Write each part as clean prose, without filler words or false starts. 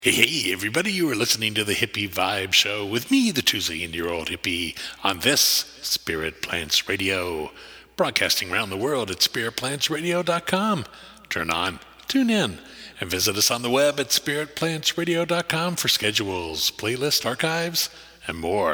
Hey, everybody, you are listening to the Hippie Vibe Show with me, the 2-year-old hippie, on this Spirit Plants Radio, broadcasting around the world at spiritplantsradio.com. Turn on, tune in, and visit us on the web at spiritplantsradio.com for schedules, playlist archives, and more.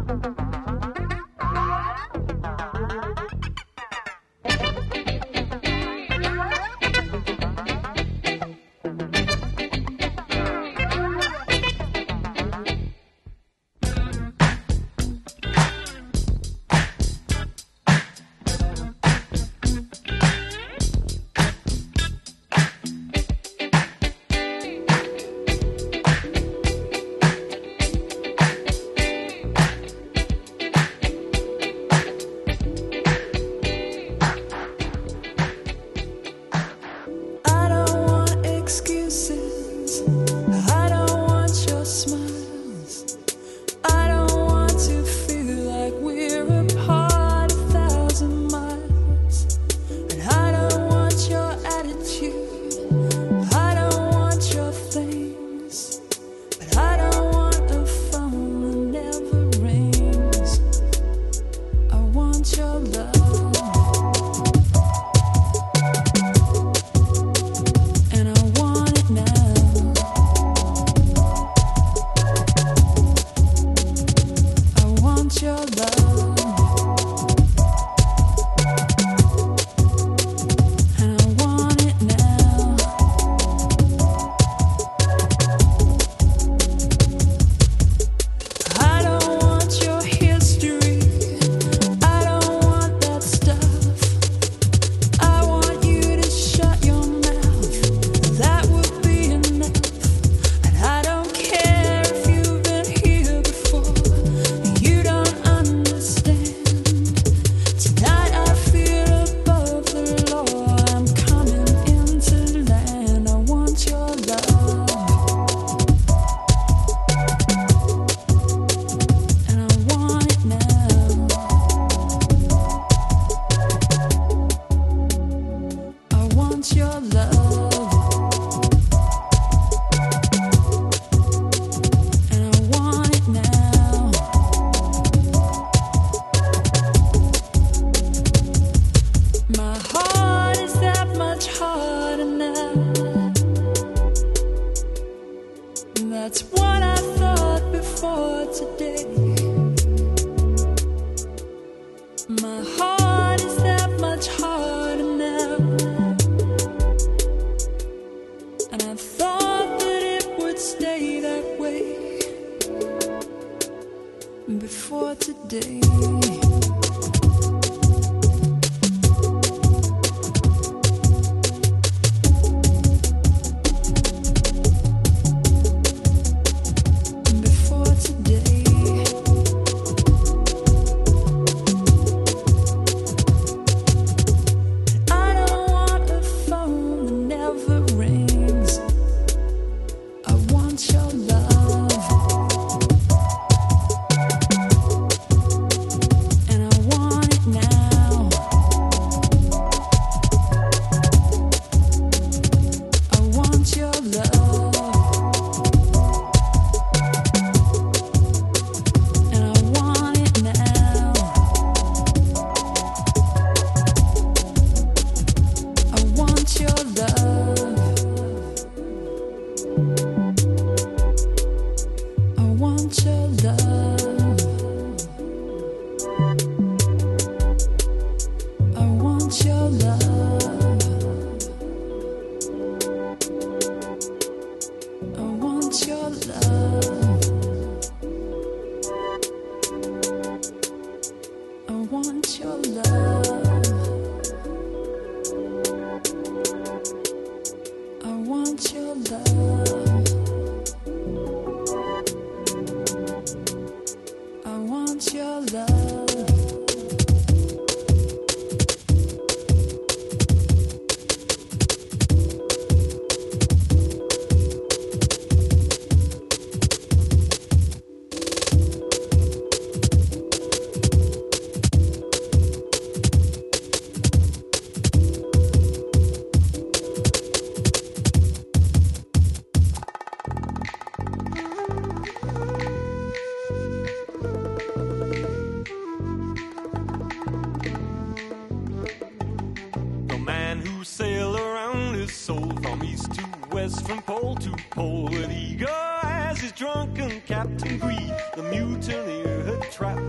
Trap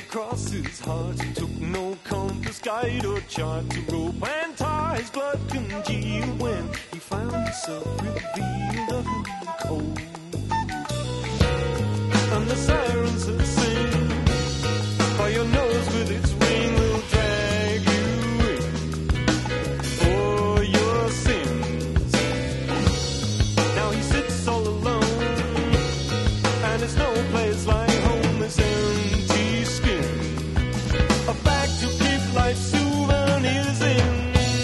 across his heart. He took no compass, guide, or chart to rope and tie. His blood congealed when he found himself revealed up in the cold. And the sirens that sing by your nose with its ring will drag you in for your sins. Now he sits all alone, and it's no place like home. This empty skin, a bag to keep life's souvenirs in.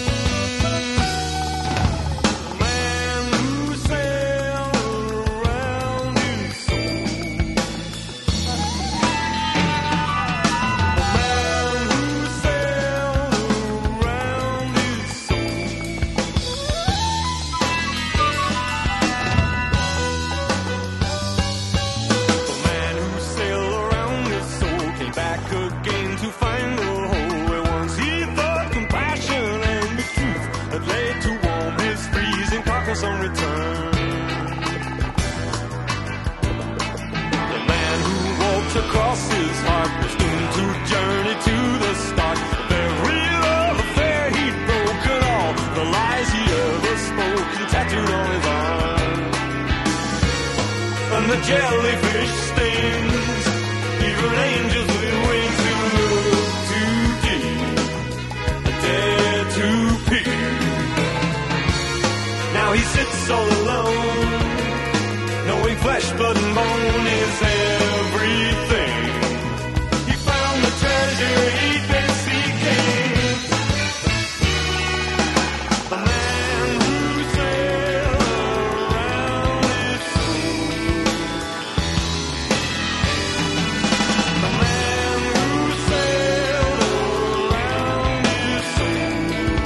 On return, the man who walked across his heart was doomed to journey to the start. Every love affair he'd broken, all the lies he ever spoke and tattooed on his arm. And the jellyfish stings, even angels with wings who look too deep, dare to peer. Now he sits all alone, knowing flesh, blood, and bone is everything. He found the treasure he'd been seeking. The man who sailed around his soul. The man who sailed around his soul.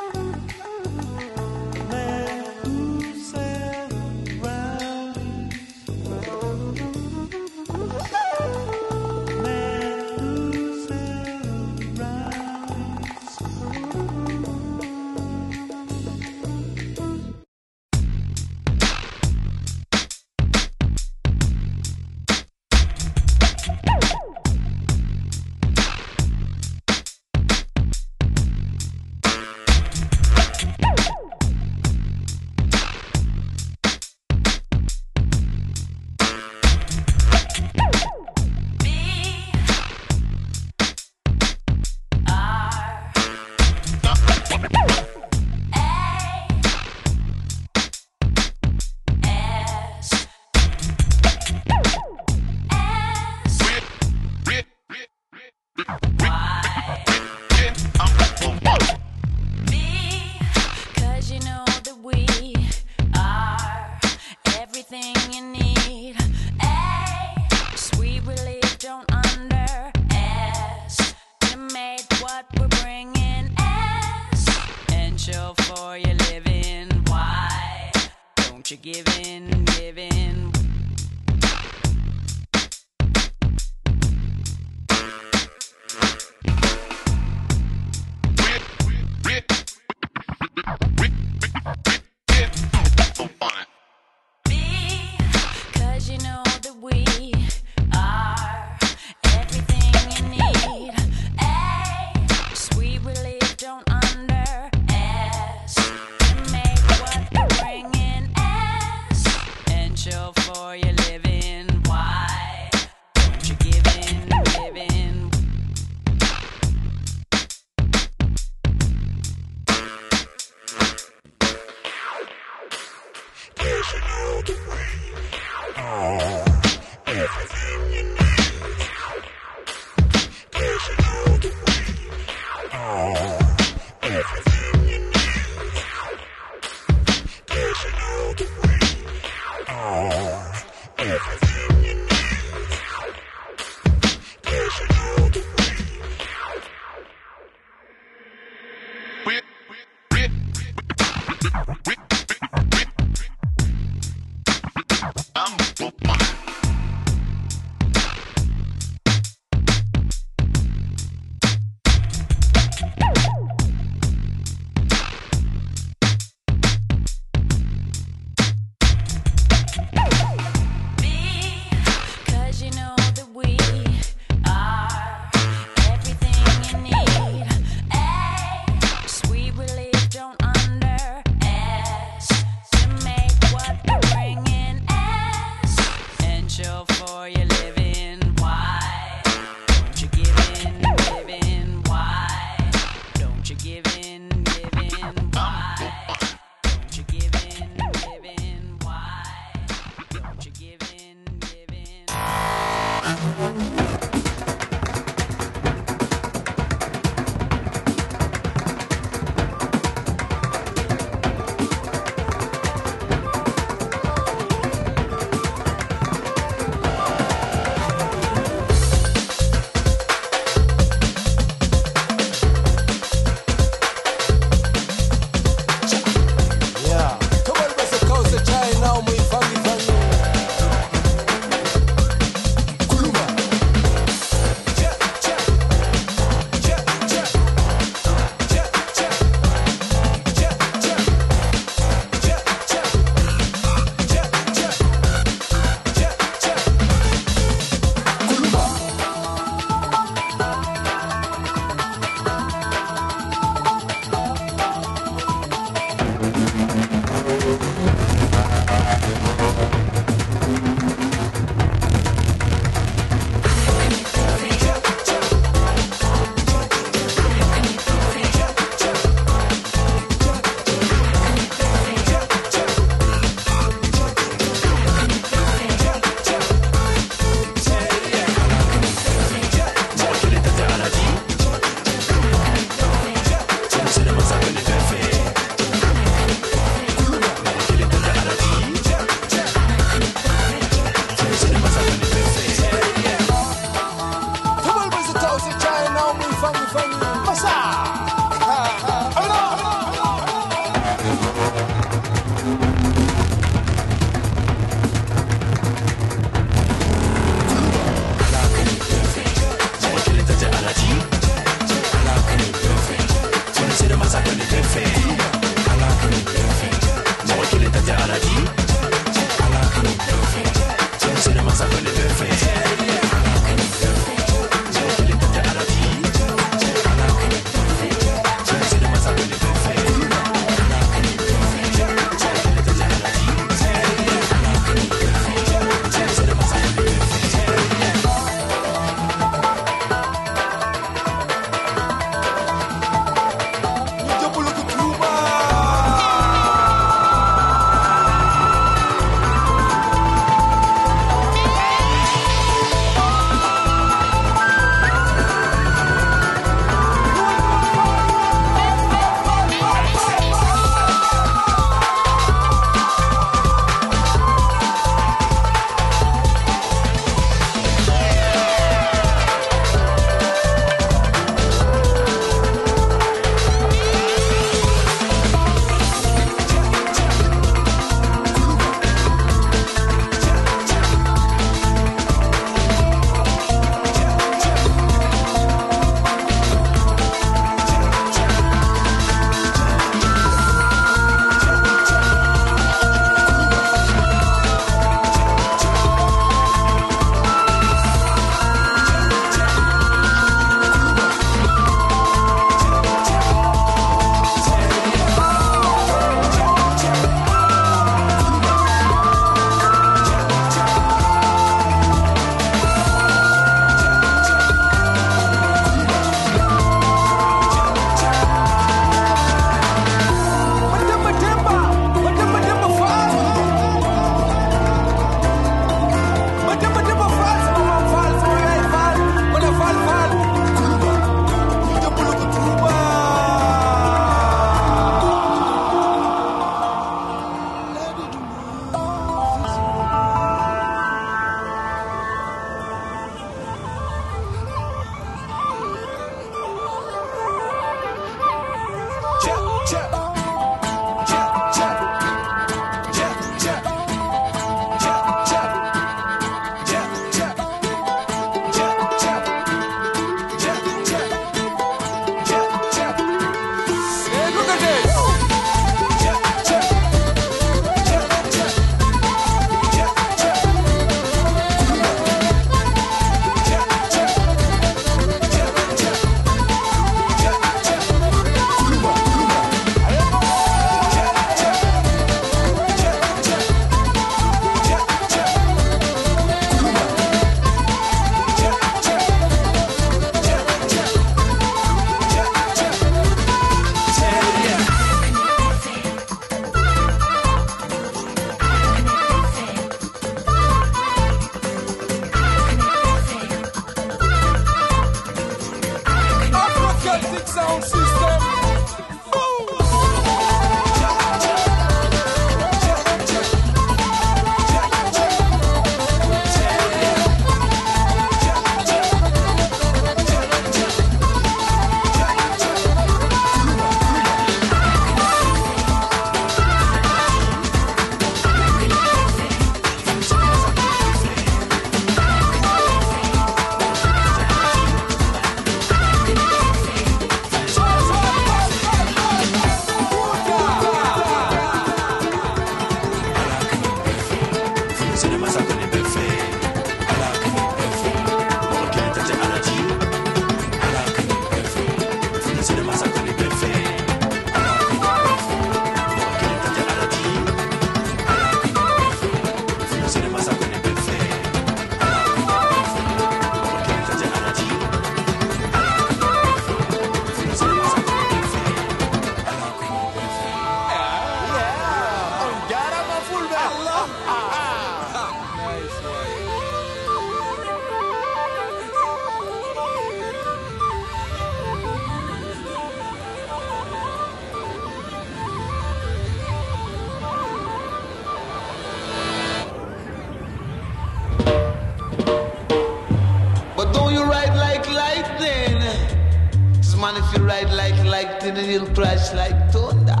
if you ride like lightning, it'll crash like thunder.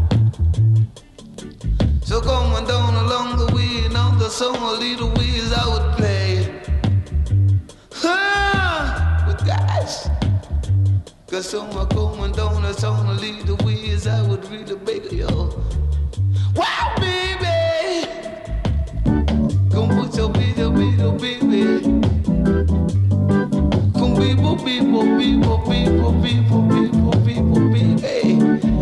So coming down along the way, and on the song a little ways I would play. But guys, cause someone coming down the song a little ways I would really beg you. Wow, baby, come put your baby. Come people, baby.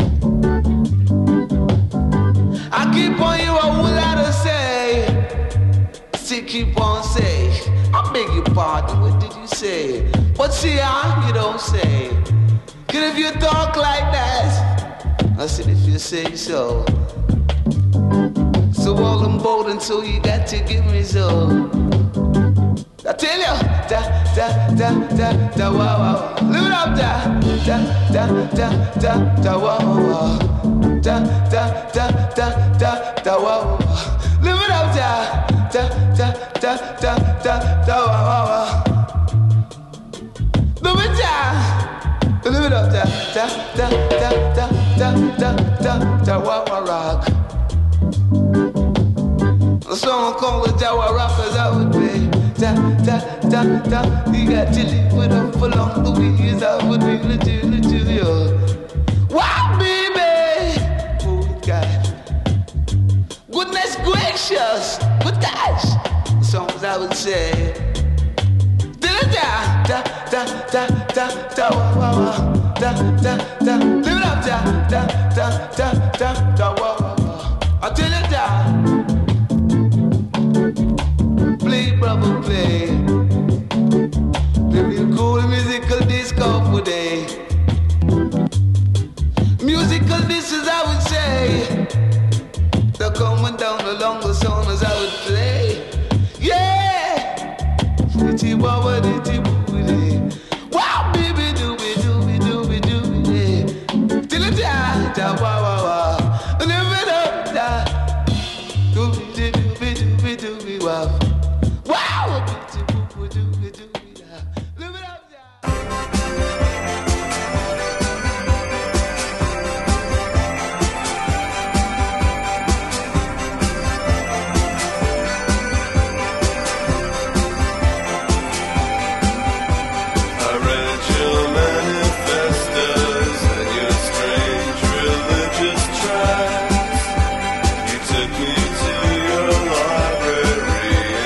I keep on you, I would have to say. Still keep on say. I beg your pardon, what did you say? But see how you don't say. Cause if you talk like that, I said if you say so. So all I'm bold, so you got to give me so. I tell you, da, wow, wow. Live it up, da, wow, wow. Da, wow, wow. Live it up, da, wow, wow. Live it down. Live it up, da, wow, wow, rock. A song called the Jawa Rockers, I would play. You got to live with them for long, the years I would really do you. Wow, baby! Oh, God. Goodness gracious! Good gosh! Songs I would say. Da, wow, wow. Live it up, wow, wow. I tell you that. Play, brother, play. Play real cool musical disco for day. Musical discs, I would say. They're coming down along the song as I would play. Yeah! Wow, baby, dooby. Till it's da, wow, wow, wow. Live it up, da. Dooby, wow. Wow! Live it up, da. I read your manifestos and your strange religious tracts. You took me to your library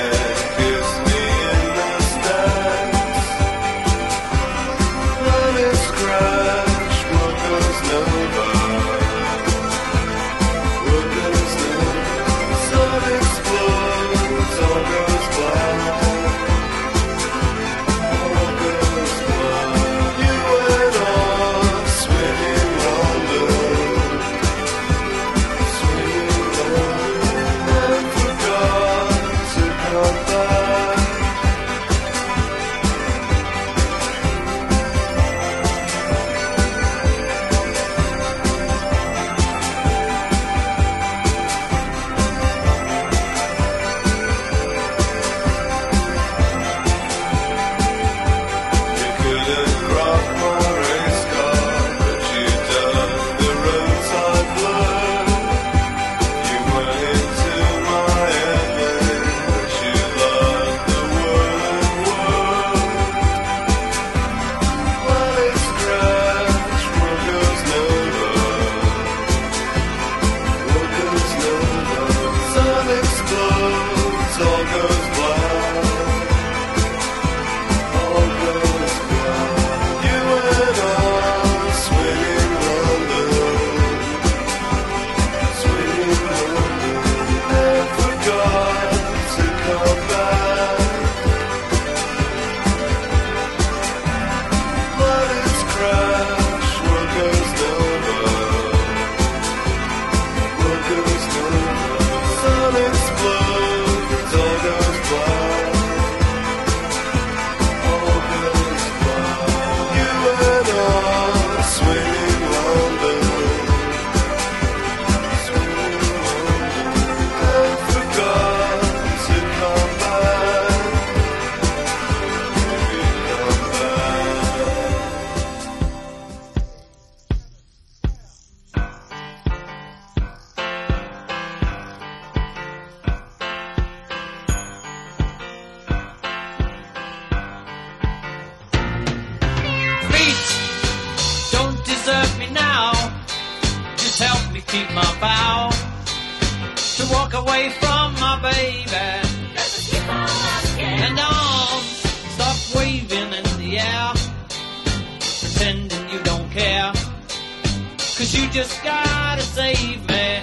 away from my baby. And arms stop waving in the air, pretending you don't care, 'cause you just gotta save me.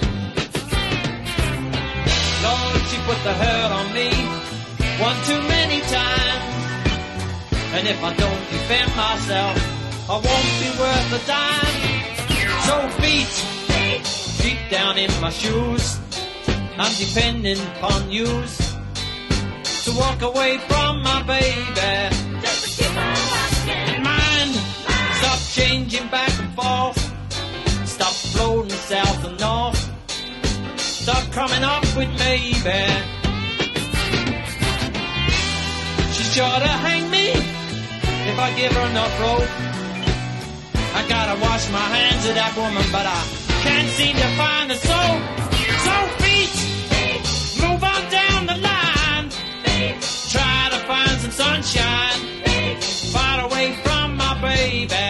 Lord, she put the hurt on me one too many times, and if I don't defend myself, I won't be worth a dime. So feet deep down in my shoes, I'm depending upon yous to walk away from my baby. Mind, stop changing back and forth, stop floating south and north, stop coming up with maybe. She's sure to hang me if I give her enough rope. I gotta wash my hands of that woman, but I can't seem to find the soap. So feet, move on down the line, try to find some sunshine, far away from my baby.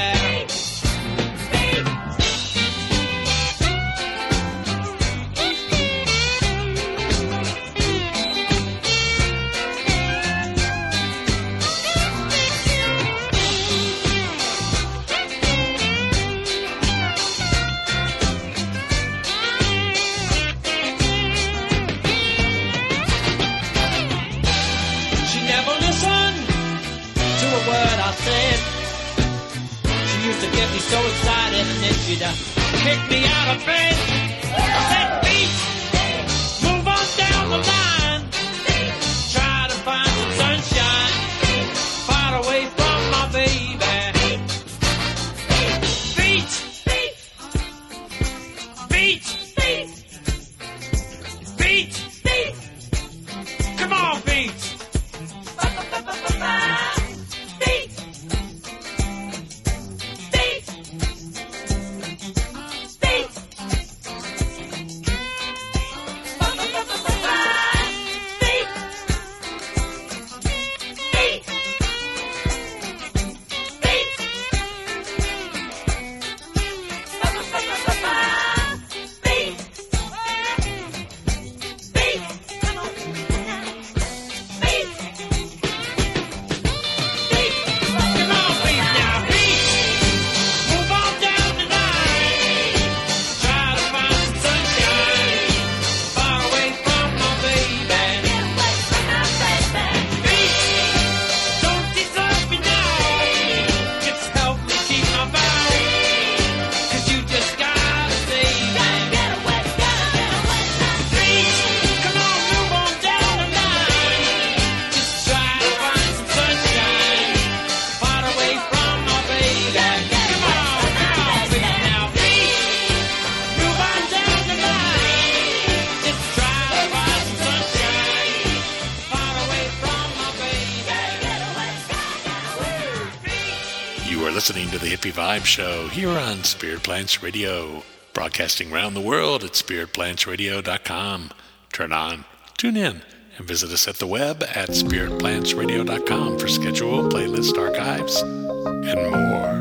Get me so excited and then she'd kick me out of bed. I said, beat, move on down the line, try to find some sunshine, far away from my baby. Beat, beat, beat, beat, come on, beat. Listening to the Hippie Vibe Show here on Spirit Plants Radio, broadcasting around the world at spiritplantsradio.com. Turn on, tune in, and visit us at the web at spiritplantsradio.com for schedule, playlist, archives, and more.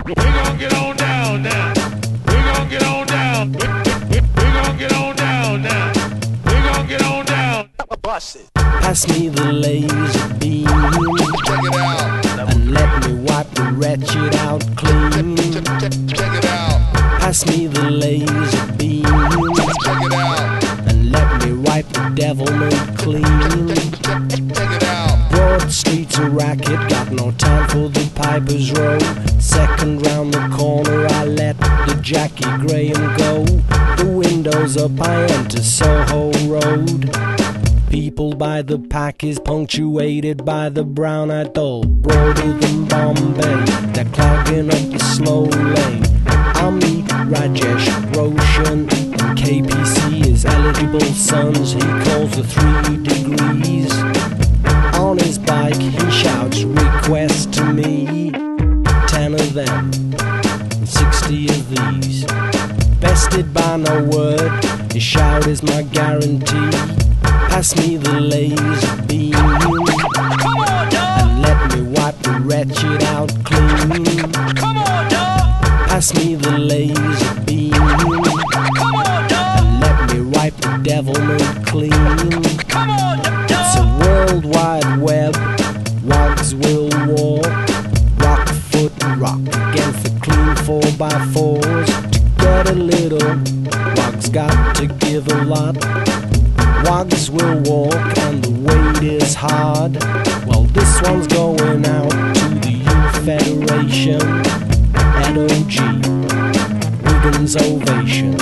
gon' get on down now. We gon' get on down. We gon' get on down now. We gon' get on down. Bust it. Pass me the laser beam. Check it out. And let me wipe the wretched out clean. Check it out. Pass me the laser beam. Check it out. And let me wipe the devilment clean. Check it out. Broad streets a racket, got no time for the Piper's Row. Second round the corner, I let the Jackie Graham go. The windows up, I enter Soho Road. People by the pack is punctuated by the brown-eyed doll. Broader than Bombay, they're clogging up the slow lane. I'm me, Rajesh Roshan, and KPC is eligible sons. He calls the 3 degrees. On his bike he shouts requests to me. 10 of them, and 60 of these. Bested by no word, his shout is my guarantee. Pass me the laser beam. Come on, dog. And let me wipe the wretched out clean. Come on, dog. Pass me the laser beam. Come on, dog. And let me wipe the devilment clean. Come on, It's a world wide web. Wogs will walk. Rock foot rock against the clean 4x4s. To get a little, wogs got to give a lot. Wogs will walk and the weight is hard. Well, this one's going out to the Youth Federation. NOG, Wiggins Ovation.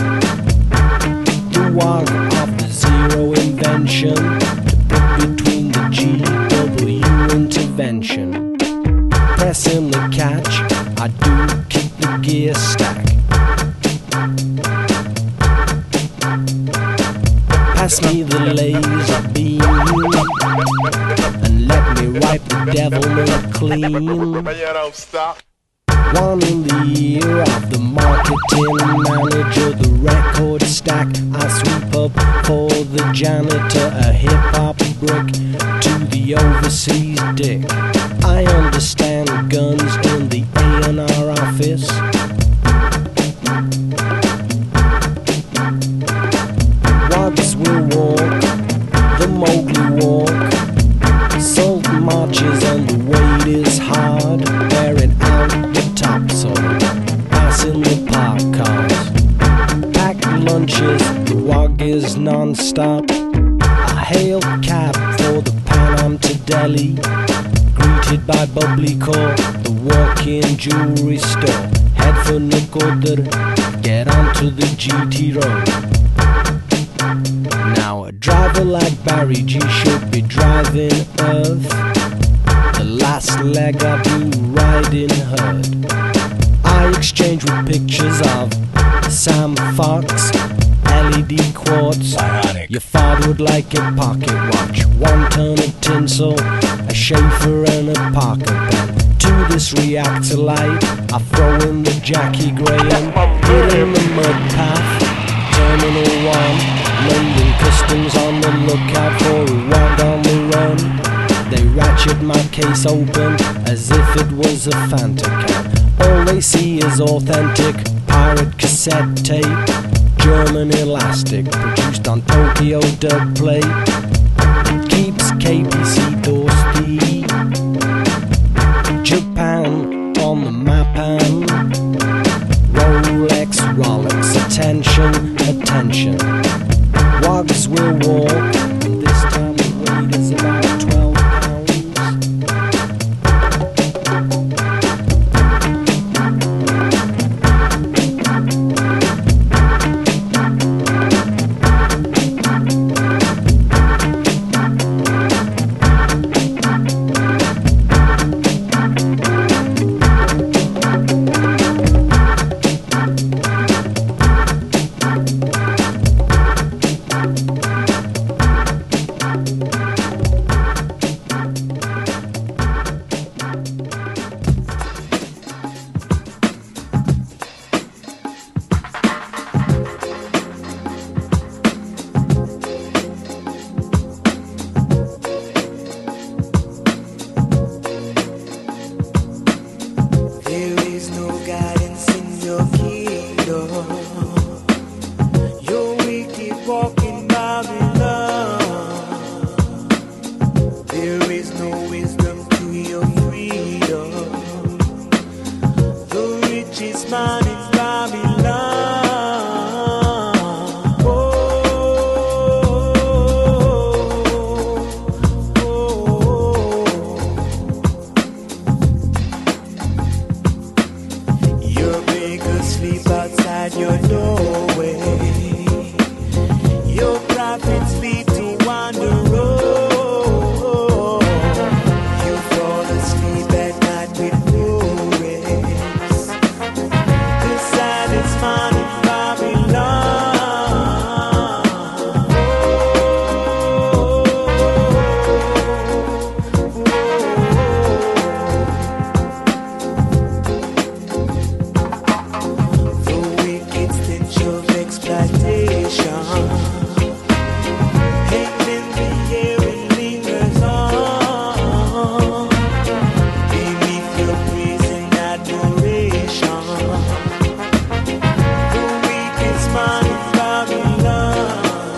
The wog of the zero invention. To put between the GW intervention. Pressing the catch, I do kick the gear stack. Pass me the laser beam. And let me wipe the devilment clean. You don't stop. One in the ear of the marketing manager, the record stack. I sweep up for the janitor, a hip-hop brick to the overseas dick. I understand guns in the A&R office. Wogs will walk, the Mowgli walk. Salt marches and the weight is hard. Wearing out the topsoil, passing the park cars. Packed lunches, the wog is non-stop. I hail cab for the Pan Am to Delhi. Greeted by bubbly call, the walk-in jewelry store. Head for Nakoder, get onto the GT road. Now a driver like Barry G should be driving Earth. The last leg I've been riding herd. I exchange with pictures of Sam Fox, LED quartz. Your father would like a pocket watch. 1 ton of tinsel, a Schaefer and a Parker pen. To this reactor light, I throw in the Jackie Graham. Hit in the mud path, Terminal 1. London Customs on the lookout for a wog on the run. They ratchet my case open as if it was a Fanta can. All they see is authentic pirate cassette tape. German elastic produced on Tokyo dub plate. It keeps KBC thirsty. Japan on the map and Rolex, attention, attention. Wogs will walk, and this time the weight is about 12 pounds. There is no wisdom to your freedom. The richest man in Babylon. Your baker sleep outside your doorway. Your prophets lead to wander road. You fall asleep at night with no rest. The saddest man in Babylon. The wicked stench of exploitation hangs in the air and lingers on beneath your praise and adoration. The weakest man in Babylon.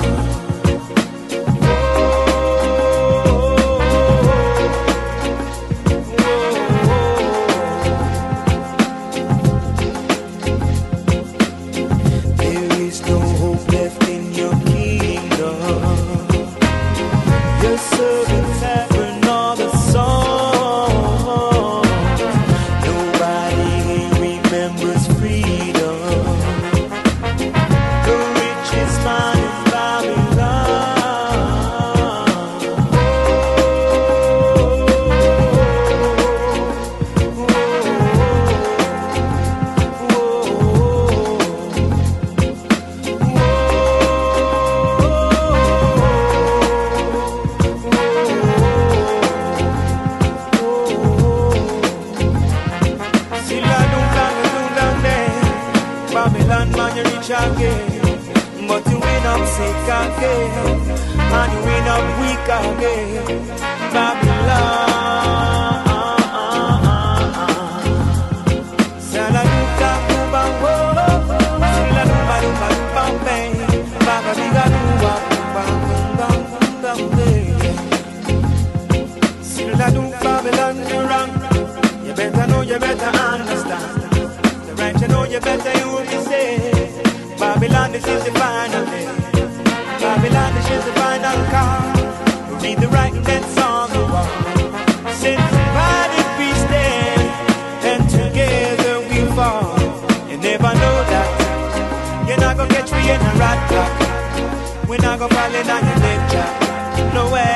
There is no hope left in your kingdom. Your servants have heard all the songs. Nobody here remembers freedom. The richest man in Babylon, man, you reach again, but you win up sick again, and you win up weak again. Babylon, Saladuka Kubango, Siladuba Duba Bambe, Bagabiga Duba Bambe, Siladu Babylon, you're wrong. You better know, you better understand. Right, you know you better you will be saved. Babylon, this is the final day. Babylon, this is the final call. Read the writing that's on the wall. Since divided we stand, and together we fall. You never know that. You're not gonna catch me in a rat trap. We're not gonna fall in on your leg trap. No way.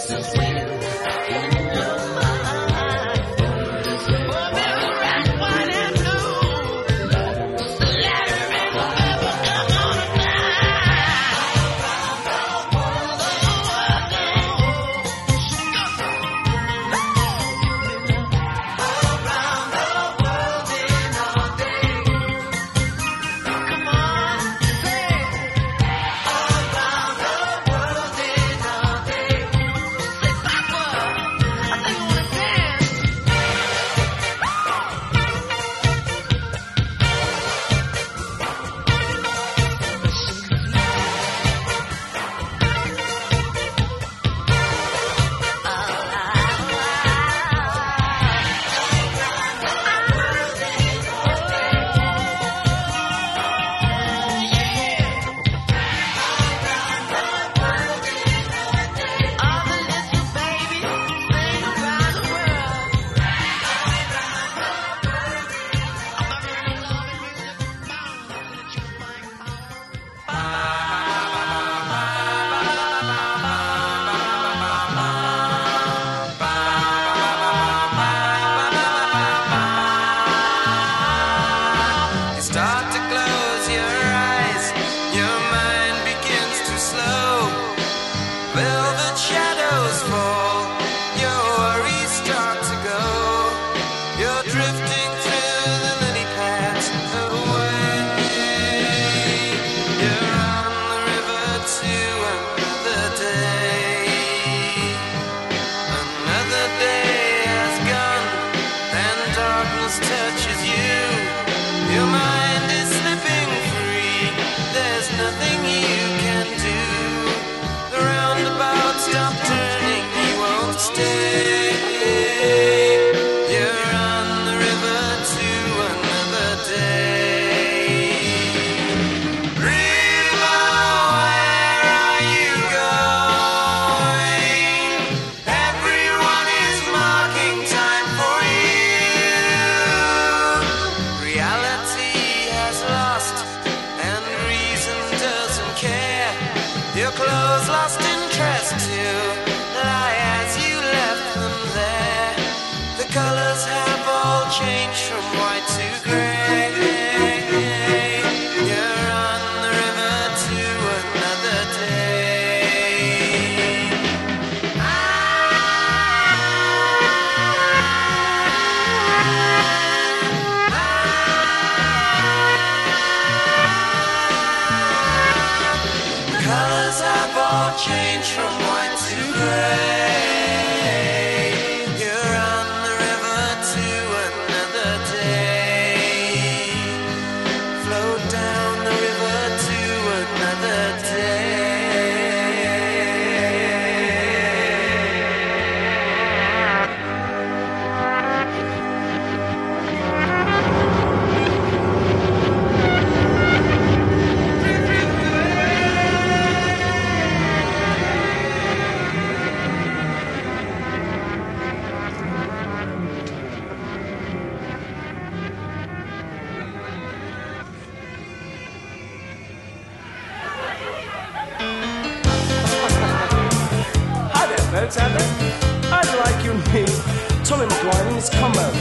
I'd like you to meet Tommy McGuire and his combo.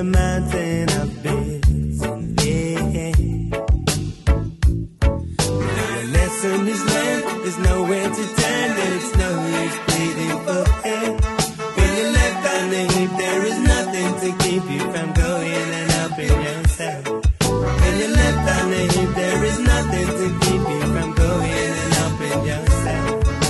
a mountain of bits in air. The lesson is learned, there's nowhere to turn, and it's no use pleading for help. When you're left on the hip, there is nothing to keep you from going and helping yourself. When you're left on the hip, there is nothing to keep you from going and helping yourself.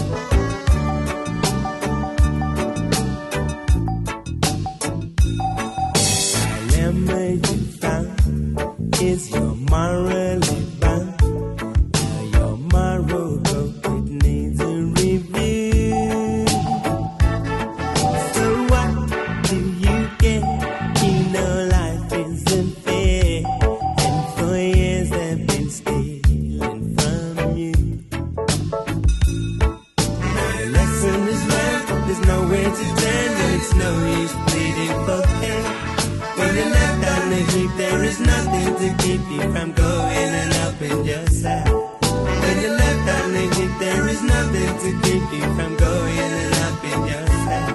Dilemma you found is your morally bound. Now your moral code, it needs a review. So what do you get? You know life isn't fair, and for years they've been stealing from you. Now the lesson is learned, there's nowhere to turn, and it's no use pleading for help. When you're left on the heap, there is nothing to keep you from going and helping yourself. When you're left on the heap, there is nothing to keep you from going and helping yourself.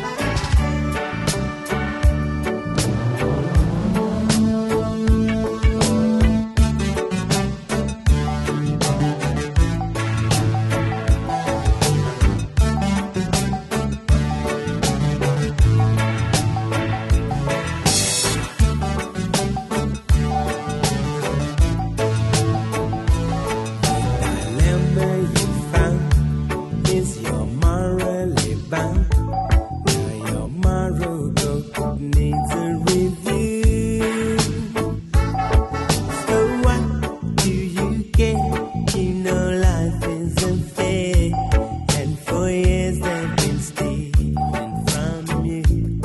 Dilemma you found is your morally bound. Now your moral code needs a review. So what do you get? You know life isn't fair, and for years they've been stealing from you.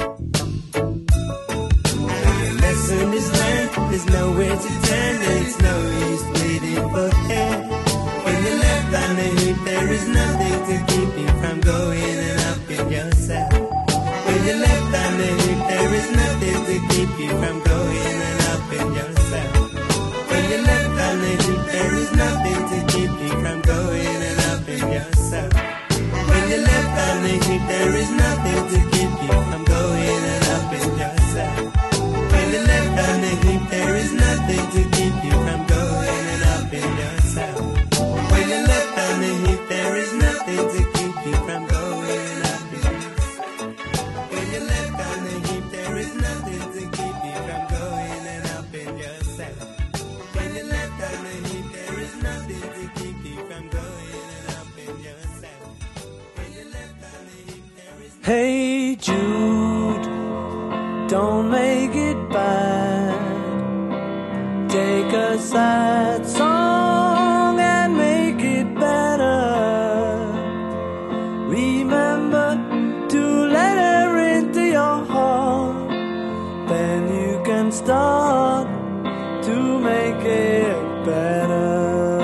The lesson is learned, there's nowhere to turn, and it's no use pleading for help. When you're left on the heap, there is nothing to keep you from going and helping yourself. When you're left on the heap, there is nothing to keep you from going and helping yourself. When you're left on the heap, there is nothing to keep you from going and helping yourself. When you're left on the heap, there is nothing to keep you from going and helping yourself. When you're left on the heap, there is nothing to keep you from going and helping yourself. When you're left on the heap, there is nothing to keep you from going and helping yourself. When you're left on the heap, there is nothing to keep you from going and helping yourself. When you're left on the heap, there is nothing to keep you from going and helping yourself. When you're left on the heap, there is Hey Jude, don't make it bad. Take a sad song and make it better. Remember to let her into your heart. Then you can start to make it better.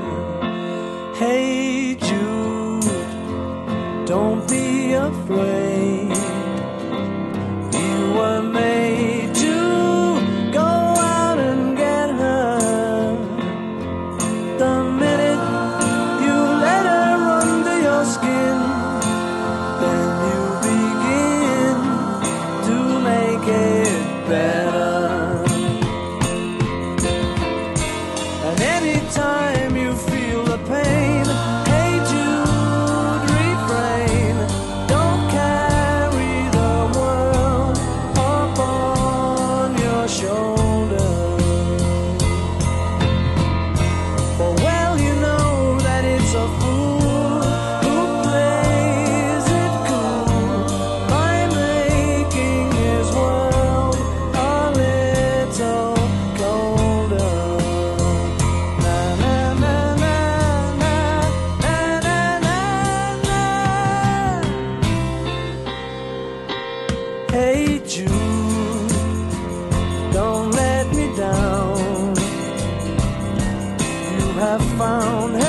Hey Jude, don't be afraid. You were made to go out and get her. The minute you let her under your skin, then you begin to make it better. And anytime you feel the pain, hey Jude, refrain. Don't carry the world upon your shoulder. For well you know that it's a fool who plays it cool by making his world a little colder. Na na na na na na na na na. Hey Jude, don't let me down. You have found